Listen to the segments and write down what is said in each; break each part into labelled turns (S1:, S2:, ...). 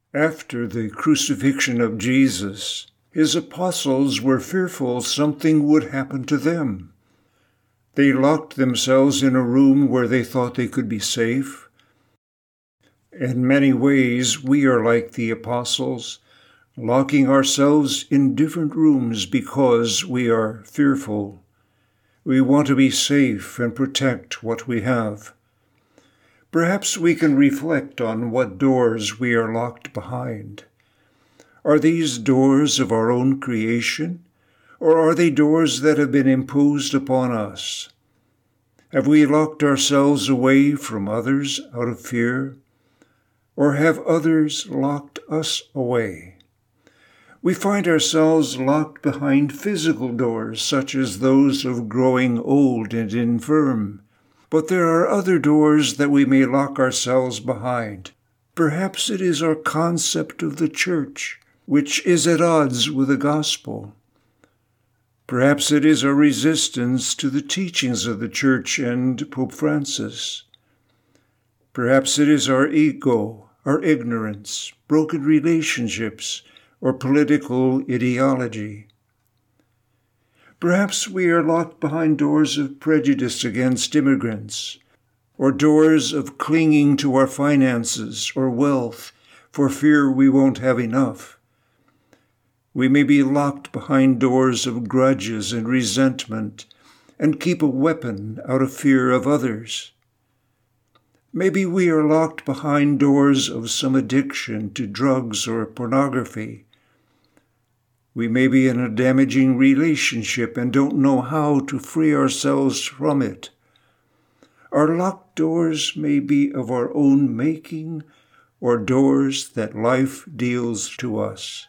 S1: After the crucifixion of Jesus, his apostles were fearful something would happen to them. They locked themselves in a room where they thought they could be safe. In many ways, we are like the apostles, locking ourselves in different rooms because we are fearful. We want to be safe and protect what we have. Perhaps we can reflect on what doors we are locked behind. Are these doors of our own creation, or are they doors that have been imposed upon us? Have we locked ourselves away from others out of fear, or have others locked us away? We find ourselves locked behind physical doors, such as those of growing old and infirm. But there are other doors that we may lock ourselves behind. Perhaps it is our concept of the church, which is at odds with the gospel. Perhaps it is our resistance to the teachings of the church and Pope Francis. Perhaps it is our ego, our ignorance, broken relationships, or political ideology. Perhaps we are locked behind doors of prejudice against immigrants, or doors of clinging to our finances or wealth for fear we won't have enough. We may be locked behind doors of grudges and resentment and keep a weapon out of fear of others. Maybe we are locked behind doors of some addiction to drugs or pornography. We may be in a damaging relationship and don't know how to free ourselves from it. Our locked doors may be of our own making or doors that life deals to us.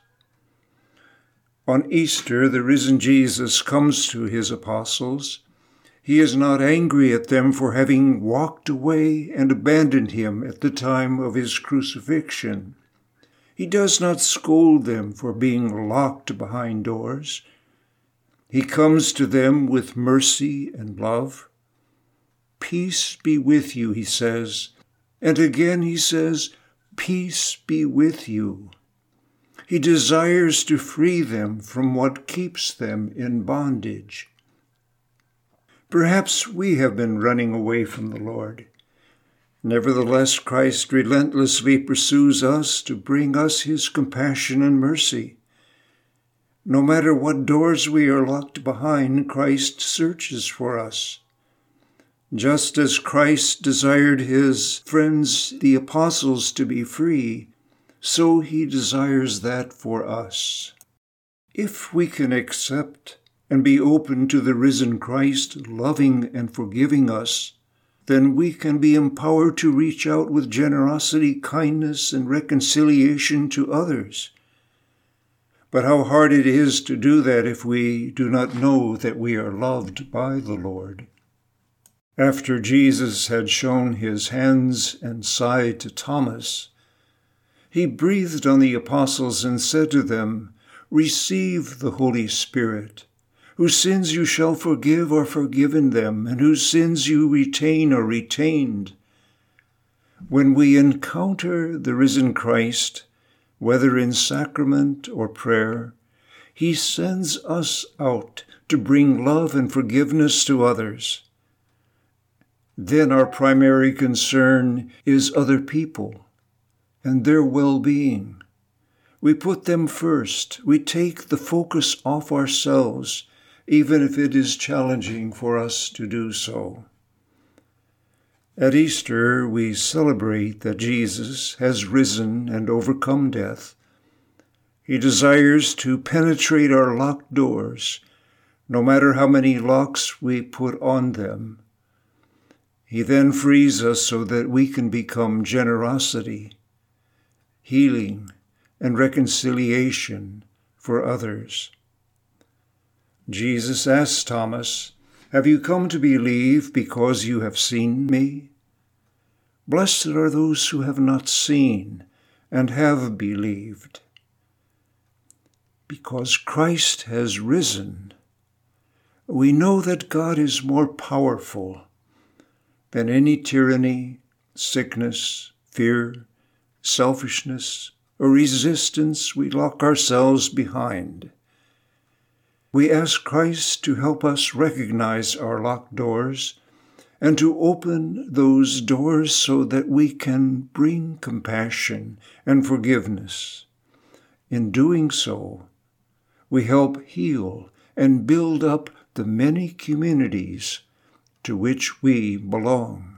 S1: On Easter, the risen Jesus comes to his apostles. He is not angry at them for having walked away and abandoned him at the time of his crucifixion. He does not scold them for being locked behind doors. He comes to them with mercy and love. Peace be with you, he says. And again he says, peace be with you. He desires to free them from what keeps them in bondage. Perhaps we have been running away from the Lord. Nevertheless, Christ relentlessly pursues us to bring us his compassion and mercy. No matter what doors we are locked behind, Christ searches for us. Just as Christ desired his friends, the apostles, to be free, so he desires that for us. If we can accept and be open to the risen Christ loving and forgiving us, then we can be empowered to reach out with generosity, kindness, and reconciliation to others. But how hard it is to do that if we do not know that we are loved by the Lord. After Jesus had shown his hands and side to Thomas, he breathed on the apostles and said to them, "Receive the Holy Spirit. Whose sins you shall forgive are forgiven them, and whose sins you retain are retained." When we encounter the risen Christ, whether in sacrament or prayer, he sends us out to bring love and forgiveness to others. Then our primary concern is other people and their well-being. We put them first. We take the focus off ourselves, even if it is challenging for us to do so. At Easter, we celebrate that Jesus has risen and overcome death. He desires to penetrate our locked doors, no matter how many locks we put on them. He then frees us so that we can become generosity, healing, and reconciliation for others. Jesus asked Thomas, "Have you come to believe because you have seen me? Blessed are those who have not seen and have believed." Because Christ has risen, we know that God is more powerful than any tyranny, sickness, fear, selfishness, or resistance we lock ourselves behind. We ask Christ to help us recognize our locked doors and to open those doors so that we can bring compassion and forgiveness. In doing so, we help heal and build up the many communities to which we belong.